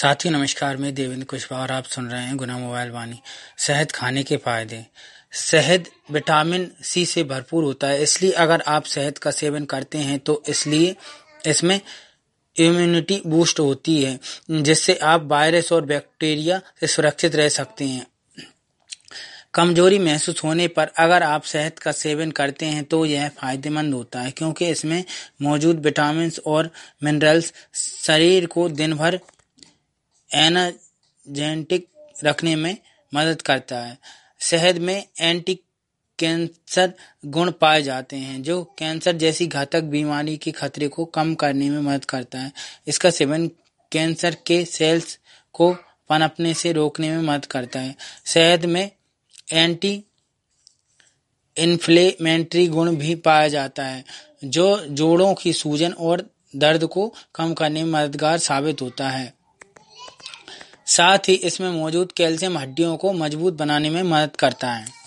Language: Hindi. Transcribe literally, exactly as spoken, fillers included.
साथियों नमस्कार, मैं देवेंद्र कुशवाहा और आप सुन रहे हैं गुना मोबाइल वाणी। शहद खाने के फायदे। शहद विटामिन सी से भरपूर होता है, इसलिए अगर आप शहद का सेवन करते हैं तो इसलिए इसमें इम्यूनिटी बूस्ट होती है, जिससे आप वायरस और बैक्टीरिया से सुरक्षित रह सकते हैं। कमजोरी महसूस होने पर अगर आप शहद का सेवन करते हैं तो यह फायदेमंद होता है, क्योंकि इसमें मौजूद विटामिन और मिनरल्स शरीर को दिन भर एनर्जेटिक रखने में मदद करता है। शहद में एंटी कैंसर गुण पाए जाते हैं, जो कैंसर जैसी घातक बीमारी के खतरे को कम करने में मदद करता है। इसका सेवन कैंसर के सेल्स को पनपने से रोकने में मदद करता है। शहद में एंटी इन्फ्लेमेटरी गुण भी पाया जाता है, जो जोड़ों की सूजन और दर्द को कम करने में मददगार साबित होता है। साथ ही इसमें मौजूद कैल्शियम हड्डियों को मजबूत बनाने में मदद करता है।